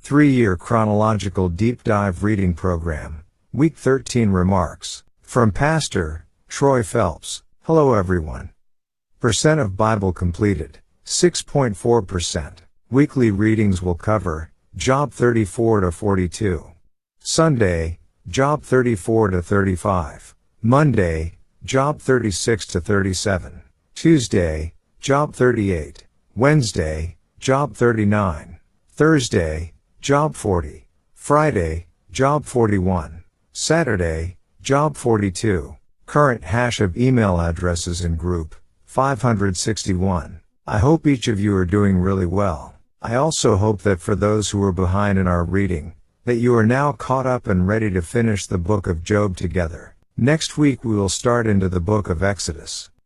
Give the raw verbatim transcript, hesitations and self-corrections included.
three-year chronological deep dive reading program. Week thirteen remarks. From Pastor Troy Phelps. Hello everyone. Percent of Bible completed, six point four percent. Weekly readings will cover Job thirty-four to forty-two. Sunday, Job thirty-four to thirty-five. Monday, Job thirty-six to thirty-seven. Tuesday, Job thirty-eight. Wednesday, Job thirty-nine. Thursday, Job forty. Friday, Job forty-one. Saturday, Job forty-two. Current hash of email addresses in group, five hundred sixty-one. I hope each of you are doing really well. I also hope that for those who are behind in our reading, that you are now caught up and ready to finish the book of Job together. Next week we will start into the book of Exodus.